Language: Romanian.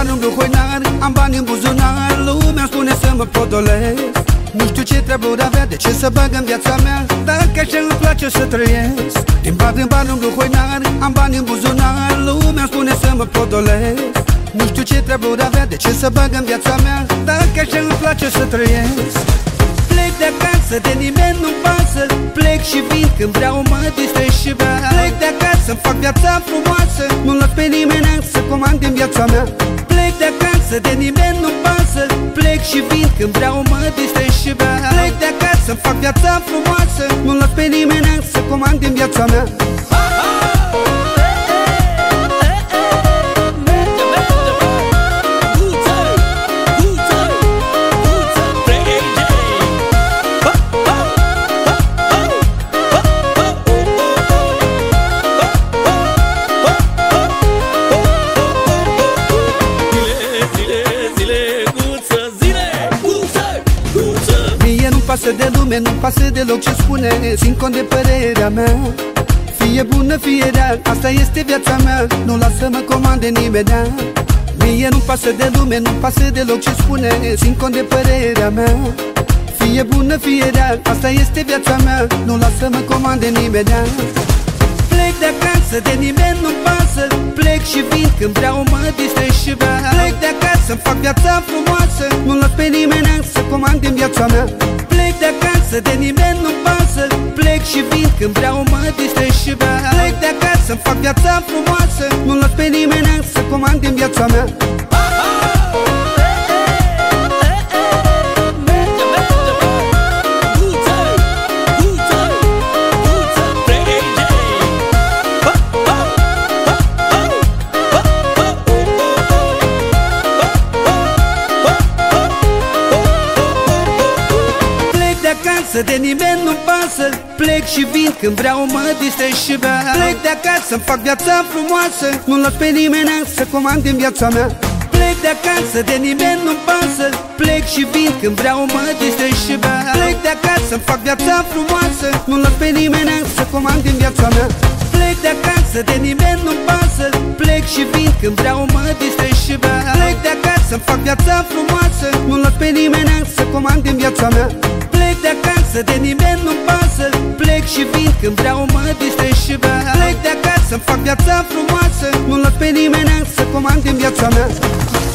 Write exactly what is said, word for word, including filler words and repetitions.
bani umblu hoinar, am bani în buzunar, lumea îmi spune să mă podolesc. Nu știu ce treburi avea, de ce să bag în viața mea, dacă așa îmi place să trăiesc. Din bani în bani umblu hoinar, am bani în buzunar, lumea îmi spune să mă podolesc. Nu știu ce treburi avea, de ce să bag în viața mea, dacă așa îmi place să trăiesc. Plec de acasă, de nimeni nu-mi pasă, plec și vin când vreau, mă distrez și bea. Plec de acasă, îmi fac viața frumoasă, nu las pe nimeni să comand din viața mea. Plec de acasă, de nimeni nu-mi pasă, plec și vin când vreau, mă distrez și bea. Plec de acasă, îmi fac viața frumoasă, nu las pe nimeni să comand din viața mea. Pasă de lume, nu pasă deloc ce spune, țin cont de părerea mea. Fie bună, fie rea, asta este viața mea, nu lasă mă comande nimenea. Mie nu pasă de lume, nu pasă deloc ce spune, țin cont de părerea mea. Fie bună, fie rea, asta este viața mea, nu lasă mă comande nimenea. Plec de acasă, de nimeni nu-mi pasă, plec și vin când vreau, mă distrez și bea. Plec de acasă, îmi fac viața frumoasă, nu las pe nimeni să comand din viața mea. Plec de acasă, de nimeni nu-mi pasă, plec și vin când vreau, mă distrez și bea. Plec de acasă, îmi fac viața frumoasă, nu las pe nimeni să comand din viața mea. De nimeni nu-mi pasă, plec și vin când vreau, mă distrez și bea. Plec de acasă, îmi fac viața frumoasă, nu las pe nimeni să comand din viața mea. Plec de acasă, de nimeni nu-mi pasă, plec și vin când vreau, mă distrez și bea. Plec de acasă, îmi fac viața frumoasă, nu las pe nimeni să comand din viața mea. Plec de acasă, de nimeni nu-mi pasă, plec și vin când vreau, mă distrez și bea. Plec de acasă, îmi fac viața frumoasă, nu las pe nimeni să comand din viața mea. Plec de acasă, de nimeni nu-mi pasă, plec și vin când vreau, mă distrez și bea. Plec de acasă, îmi fac viața frumoasă, nu las pe nimeni să comand din viața mea.